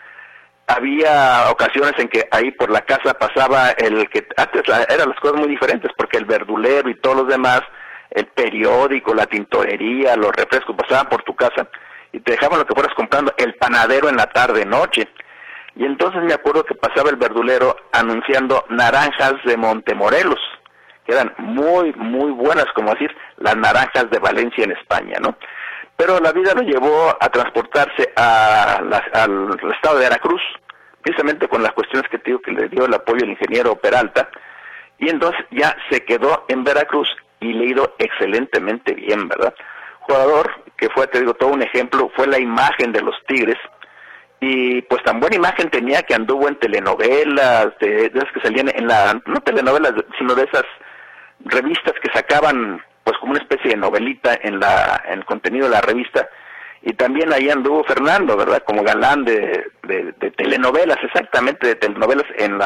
Había ocasiones en que ahí por la casa pasaba el que antes eran las cosas muy diferentes, porque el verdulero y todos los demás el periódico, la tintorería, los refrescos, pasaban por tu casa y te dejaban lo que fueras comprando, el panadero en la tarde, noche. Y entonces me acuerdo que pasaba el verdulero anunciando naranjas de Montemorelos, que eran muy, muy buenas, como decir, las naranjas de Valencia en España, ¿no? Pero la vida lo llevó a transportarse al estado de Veracruz, precisamente con las cuestiones que te digo que le dio el apoyo el ingeniero Peralta, y entonces ya se quedó en Veracruz y le ha ido excelentemente bien, ¿verdad? Jugador que fue, te digo, todo un ejemplo, fue la imagen de los Tigres, y pues tan buena imagen tenía que anduvo en telenovelas, de esas que salían en no telenovelas, sino de esas revistas que sacaban pues como una especie de novelita en el contenido de la revista, y también ahí anduvo Fernando, ¿verdad? Como galán de telenovelas, exactamente, de telenovelas en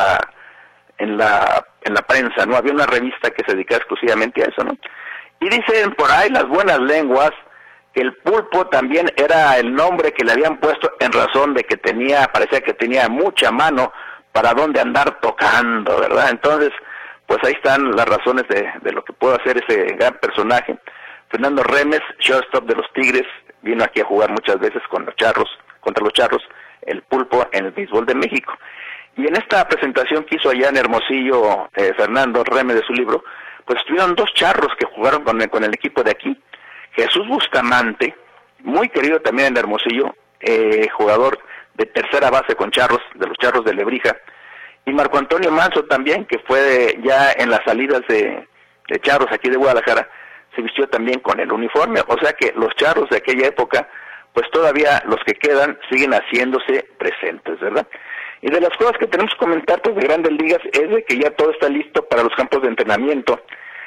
la prensa, ¿no? Había una revista que se dedicaba exclusivamente a eso, ¿no? Y dicen por ahí las buenas lenguas que el Pulpo también era el nombre que le habían puesto en razón de que parecía que tenía mucha mano para dónde andar tocando, ¿verdad? Entonces, pues ahí están las razones de lo que puede hacer ese gran personaje. Fernando Remes, shortstop de los Tigres, vino aquí a jugar muchas veces contra los Charros, el Pulpo en el béisbol de México. Y en esta presentación que hizo allá en Hermosillo Fernando Remes de su libro, pues estuvieron 2 charros que jugaron con el equipo de aquí. Jesús Bustamante, muy querido también en Hermosillo, jugador de tercera base con Charros, de los Charros de Lebrija, y Marco Antonio Manso también, que fue ya en las salidas de Charros aquí de Guadalajara, se vistió también con el uniforme, o sea que los Charros de aquella época, pues todavía los que quedan siguen haciéndose presentes, ¿verdad? Y de las cosas que tenemos que comentar pues de Grandes Ligas es de que ya todo está listo para los campos de entrenamiento,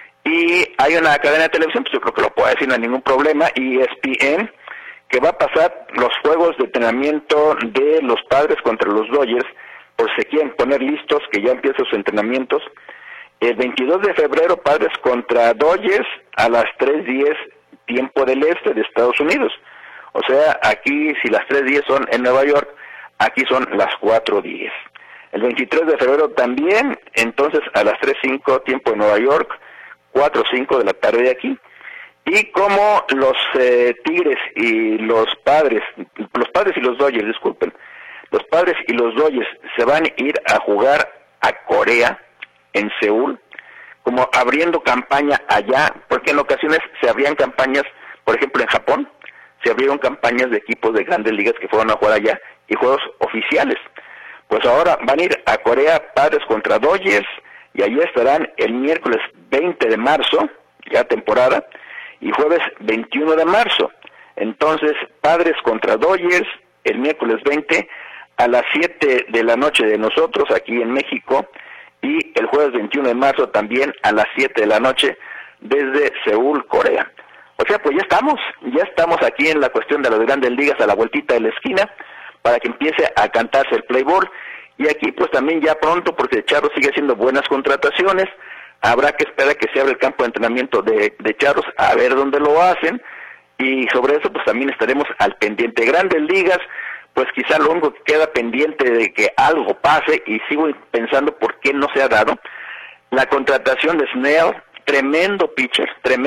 y hay una cadena de televisión, pues yo creo que lo puedo decir, no hay ningún problema, ESPN, que va a pasar los juegos de entrenamiento de los Padres contra los Dodgers, por si quieren poner listos, que ya empiezan sus entrenamientos. El 22 de febrero, Padres contra Dodgers, a las 3:10, tiempo del este de Estados Unidos. O sea, aquí, si las 3:10 son en Nueva York, aquí son las 4:10. El 23 de febrero también, entonces a las 3:05, tiempo de Nueva York, 4:05 de la tarde de aquí. Y como los Tigres y los Padres y los Dodgers, disculpen, los Padres y los Dodgers se van a ir a jugar a Corea, en Seúl, como abriendo campaña allá, porque en ocasiones se abrían campañas, por ejemplo en Japón, se abrieron campañas de equipos de Grandes Ligas que fueron a jugar allá, y juegos oficiales. Pues ahora van a ir a Corea, Padres contra Dodgers, y allí estarán el miércoles 20 de marzo, ya temporada, y jueves 21 de marzo. Entonces, Padres contra Dodgers, el miércoles 20, a las 7 de la noche de nosotros, aquí en México, y el jueves 21 de marzo también a las 7 de la noche, desde Seúl, Corea. O sea, pues ya estamos aquí en la cuestión de las Grandes Ligas a la vueltita de la esquina, para que empiece a cantarse el play ball, y aquí pues también ya pronto, porque el Charros sigue haciendo buenas contrataciones, habrá que esperar que se abra el campo de entrenamiento de Charros, a ver dónde lo hacen, y sobre eso pues también estaremos al pendiente. Grandes Ligas, pues quizá lo único que queda pendiente de que algo pase, y sigo pensando por qué no se ha dado, la contratación de Snell, tremendo pitcher,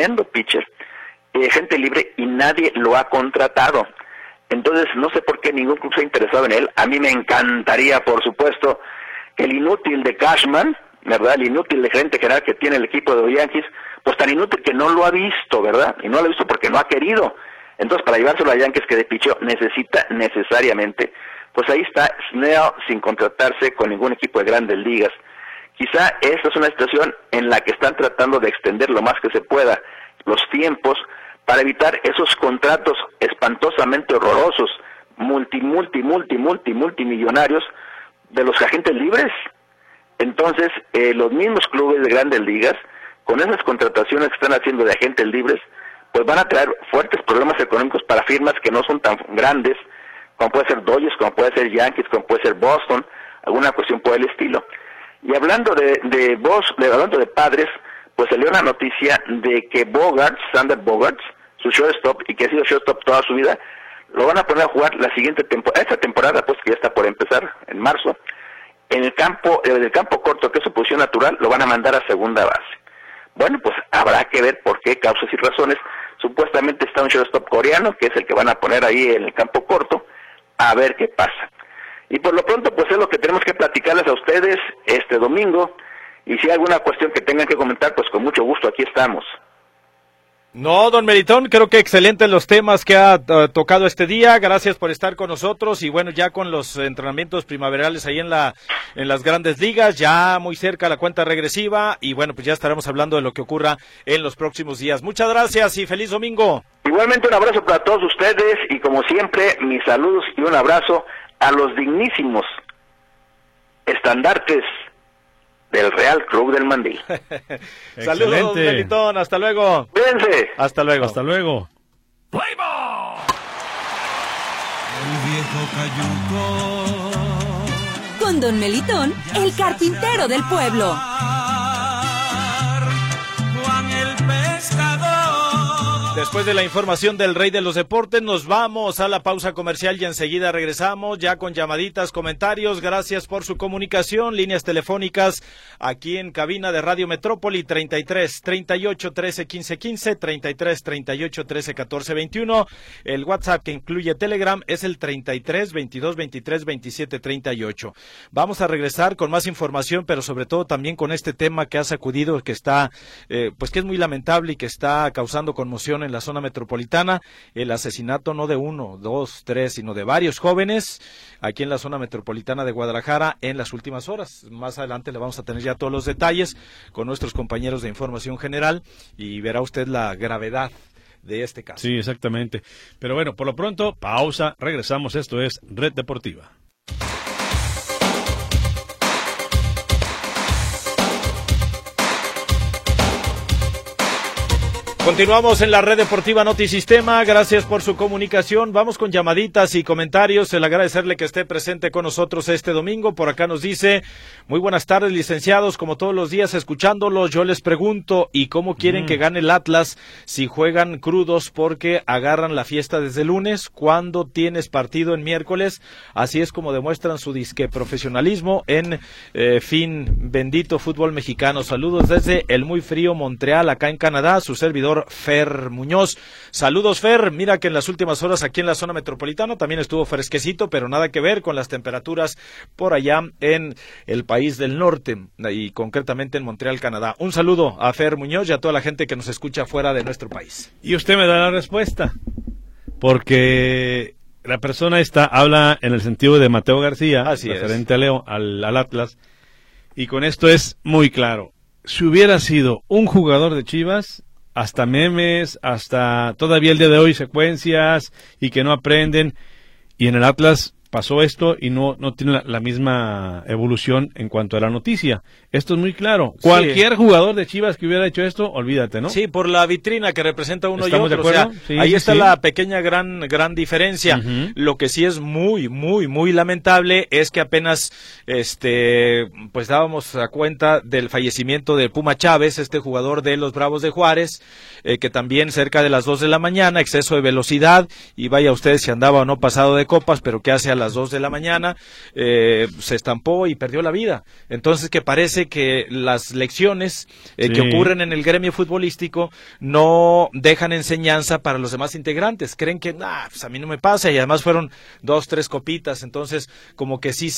gente libre, y nadie lo ha contratado. Entonces no sé por qué ningún club se ha interesado en él. A mí me encantaría, por supuesto, que el inútil de Cashman, ¿verdad?, el inútil de gerente general que tiene el equipo de los Yankees, pues tan inútil que no lo ha visto, ¿verdad? Y no lo ha visto porque no ha querido. Entonces, para llevárselo a Yankees, que de picheo necesita necesariamente, pues ahí está Snell sin contratarse con ningún equipo de Grandes Ligas. Quizá esta es una situación en la que están tratando de extender lo más que se pueda los tiempos para evitar esos contratos espantosamente horrorosos, multimillonarios de los agentes libres. Entonces, los mismos clubes de Grandes Ligas, con esas contrataciones que están haciendo de agentes libres, pues van a traer fuertes problemas económicos para firmas que no son tan grandes, como puede ser Dodgers, como puede ser Yankees, como puede ser Boston, alguna cuestión por el estilo. Y hablando hablando de Padres, pues salió una noticia de que Sander Bogaerts, su shortstop, y que ha sido shortstop toda su vida, lo van a poner a jugar la siguiente temporada, esta temporada, pues que ya está por empezar, en marzo, en el campo corto, que es su posición natural, lo van a mandar a segunda base. Bueno, pues habrá que ver por qué causas y razones. Supuestamente está un shortstop coreano, que es el que van a poner ahí en el campo corto, a ver qué pasa. Y por lo pronto, pues es lo que tenemos que platicarles a ustedes este domingo, y si hay alguna cuestión que tengan que comentar, pues con mucho gusto aquí estamos. No, don Melitón, creo que excelentes los temas que ha tocado este día. Gracias por estar con nosotros y bueno, ya con los entrenamientos primaverales ahí en las grandes ligas, ya muy cerca la cuenta regresiva y bueno, pues ya estaremos hablando de lo que ocurra en los próximos días. Muchas gracias y feliz domingo. Igualmente un abrazo para todos ustedes y como siempre, mis saludos y un abrazo a los dignísimos estandartes del Real Club del Mandil. Saludos, Melitón, hasta luego. Cuídense. Hasta luego. Hasta luego. Play ball. El viejo cayuco. Con don Melitón, el carpintero del pueblo. Juan el pescador. Después de la información del rey de los deportes, nos vamos a la pausa comercial y enseguida regresamos ya con llamaditas, comentarios. Gracias por su comunicación, líneas telefónicas aquí en cabina de Radio Metrópoli 33 38 13 15 15, 33 38 13 14 21. El WhatsApp que incluye Telegram es el 33 22 23 27 38. Vamos a regresar con más información, pero sobre todo también con este tema que ha sacudido, que está, pues que es muy lamentable y que está causando conmoción en la zona metropolitana, el asesinato no de uno, dos, tres, sino de varios jóvenes aquí en la zona metropolitana de Guadalajara en las últimas horas. Más adelante le vamos a tener ya todos los detalles con nuestros compañeros de Información General y verá usted la gravedad de este caso. Sí, exactamente. Pero bueno, por lo pronto, pausa, regresamos. Esto es Red Deportiva. Continuamos en la red deportiva Notisistema, gracias por su comunicación, vamos con llamaditas y comentarios, el agradecerle que esté presente con nosotros este domingo. Por acá nos dice, muy buenas tardes licenciados, como todos los días escuchándolos, yo les pregunto, ¿y cómo quieren que gane el Atlas si juegan crudos porque agarran la fiesta desde el lunes? ¿Cuándo tienes partido en miércoles? Así es como demuestran su disque profesionalismo en fin bendito fútbol mexicano. Saludos desde el muy frío Montreal, acá en Canadá, su servidor Fer Muñoz. Saludos, Fer. Mira que en las últimas horas aquí en la zona metropolitana también estuvo fresquecito, pero nada que ver con las temperaturas por allá en el país del norte y concretamente en Montreal, Canadá. Un saludo a Fer Muñoz y a toda la gente que nos escucha fuera de nuestro país. Y usted me da la respuesta, porque la persona esta habla en el sentido de Mateo García, así referente a Leo, al Atlas, y con esto es muy claro. Si hubiera sido un jugador de Chivas, hasta memes, hasta todavía el día de hoy secuencias y que no aprenden, y en el Atlas pasó esto y no tiene la misma evolución en cuanto a la noticia. Esto es muy claro. Cualquier jugador de Chivas que hubiera hecho esto, olvídate, ¿no? Sí, por la vitrina que representa uno y ¿Estamos otro. de acuerdo? O sea, sí, ahí sí, está sí. la pequeña gran diferencia. Uh-huh. Lo que sí es muy lamentable es que apenas pues dábamos a cuenta del fallecimiento de Puma Chávez, este jugador de los Bravos de Juárez, que también cerca de las 2 de la mañana, exceso de velocidad, y vaya usted si andaba o no pasado de copas, pero que hace a las 2 de la mañana, se estampó y perdió la vida. Entonces que parece que las lecciones que ocurren en el gremio futbolístico no dejan enseñanza para los demás integrantes. Creen que, pues a mí no me pasa, y además fueron 2, 3 copitas, entonces como que sí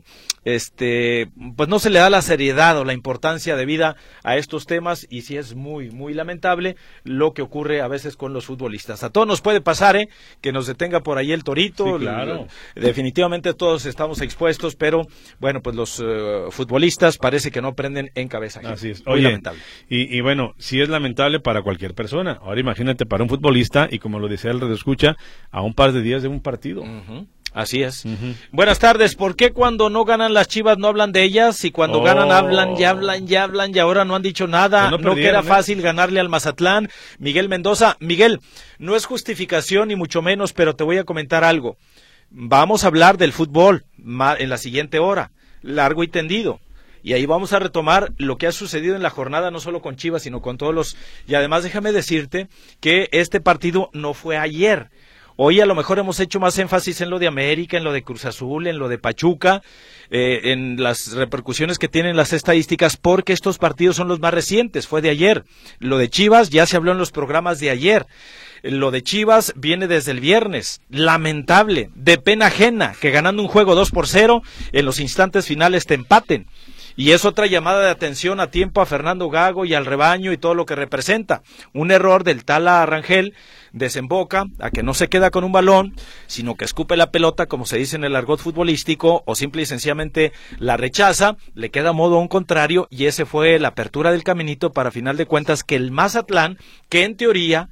pues no se le da la seriedad o la importancia debida a estos temas, y sí es muy lamentable lo que ocurre a veces con los futbolistas. A todos nos puede pasar, que nos detenga por ahí el torito. Sí, claro. Definitivamente todos estamos expuestos, pero bueno, pues los futbolistas parece que no prenden en cabeza. Así es. Muy Oye, lamentable. Y bueno, sí es lamentable para cualquier persona. Ahora imagínate para un futbolista, y como lo decía el radioescucha, a un par de días de un partido. Uh-huh. Así es. Uh-huh. Buenas tardes. ¿Por qué cuando no ganan las Chivas no hablan de ellas? Y cuando ganan hablan y ahora no han dicho nada. Pues no que era fácil ganarle al Mazatlán. Miguel Mendoza. Miguel, no es justificación ni mucho menos, pero te voy a comentar algo. Vamos a hablar del fútbol en la siguiente hora, largo y tendido. Y ahí vamos a retomar lo que ha sucedido en la jornada, no solo con Chivas, sino con todos los... Y además déjame decirte que este partido no fue ayer. Hoy a lo mejor hemos hecho más énfasis en lo de América, en lo de Cruz Azul, en lo de Pachuca, en las repercusiones que tienen las estadísticas, porque estos partidos son los más recientes, fue de ayer. Lo de Chivas ya se habló en los programas de ayer. Lo de Chivas viene desde el viernes, lamentable, de pena ajena, que ganando un juego 2-0, en los instantes finales te empaten. Y es otra llamada de atención a tiempo a Fernando Gago y al rebaño y todo lo que representa. Un error del Tala Rangel desemboca a que no se queda con un balón, sino que escupe la pelota, como se dice en el argot futbolístico, o simple y sencillamente la rechaza, le queda modo a un contrario, y ese fue la apertura del caminito para, final de cuentas, que el Mazatlán, que en teoría,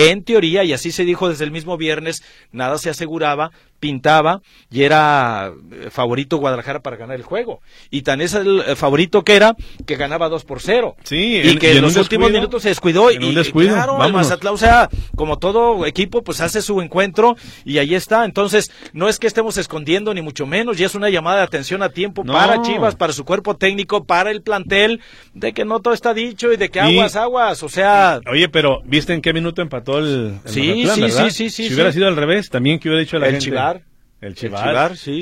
y así se dijo desde el mismo viernes, nada se aseguraba, pintaba y era favorito Guadalajara para ganar el juego. Y tan es el favorito que era, que ganaba 2-0. Sí, y que en los últimos minutos se descuidó. Y claro, el Mazatlán, o sea, como todo equipo, pues hace su encuentro y ahí está. Entonces, no es que estemos escondiendo, ni mucho menos, y es una llamada de atención a tiempo para Chivas, para su cuerpo técnico, para el plantel, de que no todo está dicho y de que aguas, o sea... Oye, pero ¿viste en qué minuto empató el Mazatlán, verdad? Sí. Si hubiera sido al revés, también que hubiera dicho la gente... El Chivar, sí.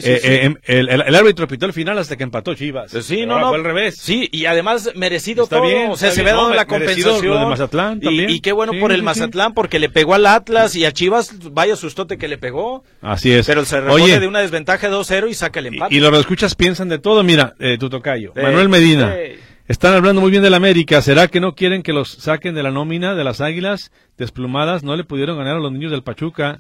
El árbitro pitó el final hasta que empató Chivas. Sí, no. Fue al revés. Sí, y además merecido está todo. Bien, o sea, se ve dado la compensación. Lo de Mazatlán también. Y qué bueno por el Mazatlán, porque le pegó al Atlas y a Chivas, vaya sustote que le pegó. Así es. Pero se repone de una desventaja 2-0 y saca el empate. Y los escuchas piensan de todo. Mira, tu tocayo, Manuel Medina. Están hablando muy bien del América. ¿Será que no quieren que los saquen de la nómina de las Águilas desplumadas? No le pudieron ganar a los niños del Pachuca.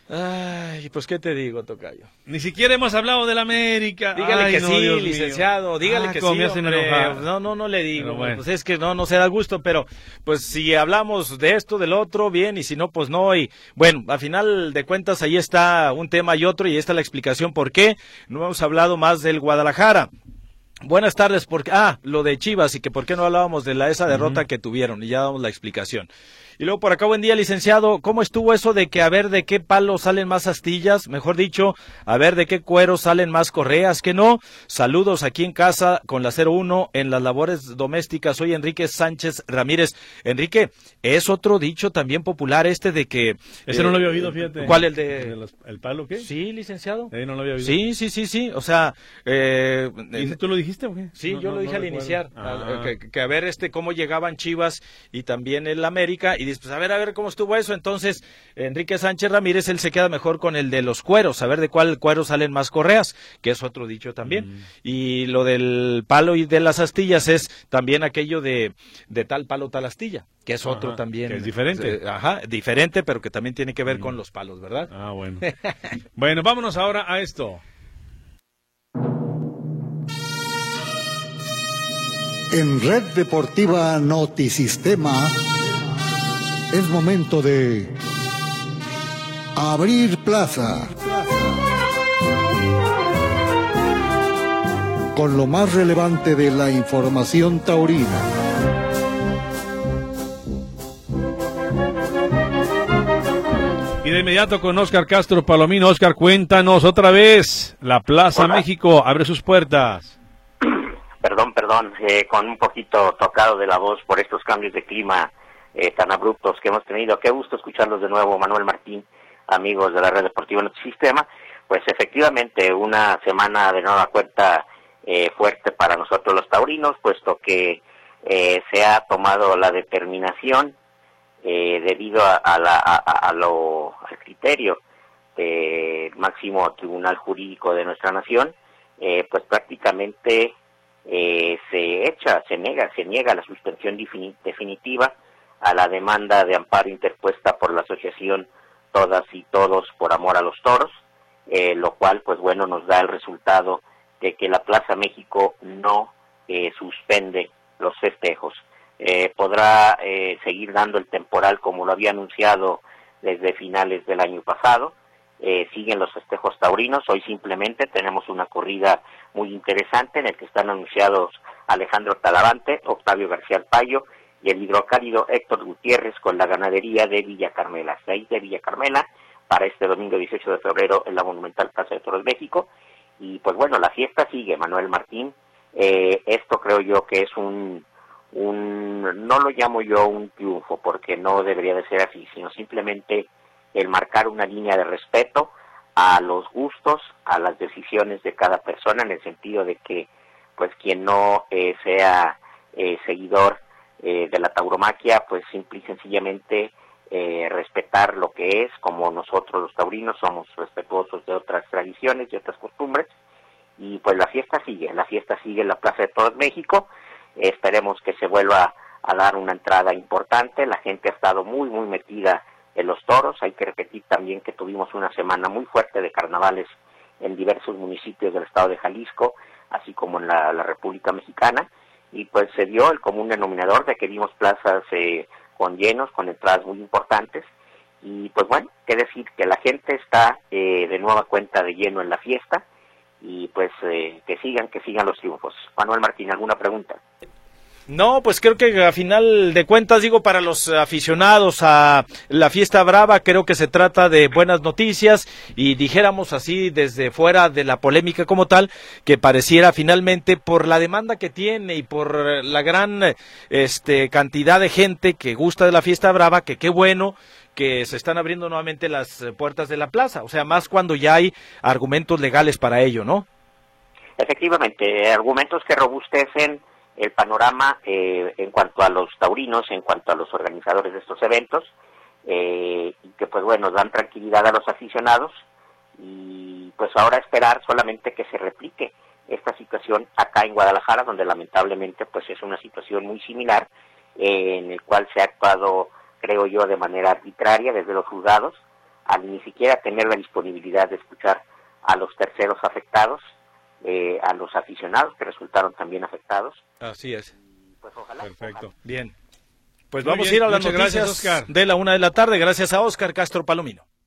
Ay, pues qué te digo, tocayo. Ni siquiera hemos hablado del América. Dígale que sí, Dios licenciado, mío. Dígale que sí, hombre. No le digo. Bueno. Pues es que no se da gusto, pero pues si hablamos de esto, del otro, bien, y si no, pues no. Y bueno, al final de cuentas ahí está un tema y otro, y esta es la explicación por qué no hemos hablado más del Guadalajara. Buenas tardes, porque lo de Chivas, y que por qué no hablábamos de esa derrota que tuvieron, y ya damos la explicación. Y luego por acá, buen día, licenciado. ¿Cómo estuvo eso de que a ver de qué palo salen más astillas? Mejor dicho, a ver de qué cuero salen más correas, que no. Saludos aquí en casa con la 01 en las labores domésticas. Soy Enrique Sánchez Ramírez. Enrique, es otro dicho también popular de que... Ese no lo había oído, fíjate. ¿Cuál, el de...? ¿El palo qué? Sí, licenciado. No lo había oído. Sí. O sea... ¿Y tú lo dijiste o qué? Sí, yo lo dije al iniciar. Que a ver cómo llegaban Chivas y también el América, y pues a ver cómo estuvo eso. Entonces Enrique Sánchez Ramírez, él se queda mejor con el de los cueros, a ver de cuál cuero salen más correas, que es otro dicho también. Y lo del palo y de las astillas es también aquello de tal palo tal astilla, que es otro también, que es diferente. Diferente, pero que también tiene que ver con los palos, ¿verdad? Bueno. Bueno, vámonos ahora a esto. En Red Deportiva Notisistema es momento de abrir plaza con lo más relevante de la información taurina. Y de inmediato con Óscar Castro Palomino. Óscar, cuéntanos otra vez. La Plaza México abre sus puertas. Perdón, con un poquito tocado de la voz por estos cambios de clima tan abruptos que hemos tenido. Qué gusto escucharlos de nuevo, Manuel Martín, amigos de la Red Deportiva Notisistema. Pues efectivamente, una semana de nueva cuenta fuerte para nosotros los taurinos, puesto que se ha tomado la determinación debido al criterio del máximo tribunal jurídico de nuestra nación, pues prácticamente se niega la suspensión definitiva a la demanda de amparo interpuesta por la asociación Todas y Todos por Amor a los Toros, lo cual pues bueno nos da el resultado de que la Plaza México no suspende los festejos. Podrá seguir dando el temporal como lo había anunciado desde finales del año pasado. Siguen los festejos taurinos. Hoy simplemente tenemos una corrida muy interesante en el que están anunciados Alejandro Talavante, Octavio García Payo y el hidrocálido Héctor Gutiérrez con la ganadería de Villa Carmela, 6 de Villa Carmela, para este domingo 18 de febrero en la Monumental Plaza de Toros México. Y pues bueno, la fiesta sigue, Manuel Martín. Esto creo yo que es no lo llamo yo un triunfo, porque no debería de ser así, sino simplemente el marcar una línea de respeto a los gustos, a las decisiones de cada persona, en el sentido de que pues quien no sea seguidor de la tauromaquia, pues simple y sencillamente respetar lo que es, como nosotros los taurinos somos respetuosos de otras tradiciones, de otras costumbres, y pues la fiesta sigue en la Plaza de Toros México. Esperemos que se vuelva a dar una entrada importante. La gente ha estado muy metida en los toros. Hay que repetir también que tuvimos una semana muy fuerte de carnavales en diversos municipios del estado de Jalisco, así como en la República Mexicana, y pues se dio el común denominador de que vimos plazas con llenos, con entradas muy importantes, y pues bueno, qué decir, que la gente está de nueva cuenta de lleno en la fiesta, y pues que sigan los triunfos. Manuel Martín, ¿alguna pregunta? No, pues creo que a final de cuentas, digo, para los aficionados a la fiesta brava, creo que se trata de buenas noticias, y dijéramos así desde fuera de la polémica como tal, que pareciera finalmente por la demanda que tiene y por la gran cantidad de gente que gusta de la fiesta brava, que qué bueno que se están abriendo nuevamente las puertas de la plaza, o sea, más cuando ya hay argumentos legales para ello, ¿no? Efectivamente, argumentos que robustecen el panorama en cuanto a los taurinos, en cuanto a los organizadores de estos eventos, y que pues bueno, dan tranquilidad a los aficionados, y pues ahora esperar solamente que se replique esta situación acá en Guadalajara, donde lamentablemente pues es una situación muy similar, en el cual se ha actuado, creo yo, de manera arbitraria desde los juzgados, al ni siquiera tener la disponibilidad de escuchar a los terceros afectados, a los aficionados que resultaron también afectados. Así es. Pues ojalá. Perfecto. Bien. Pues Muy vamos bien. a ir a las Muchas noticias gracias, Oscar. de la 1:00 p.m. Gracias a Oscar Castro Palomino.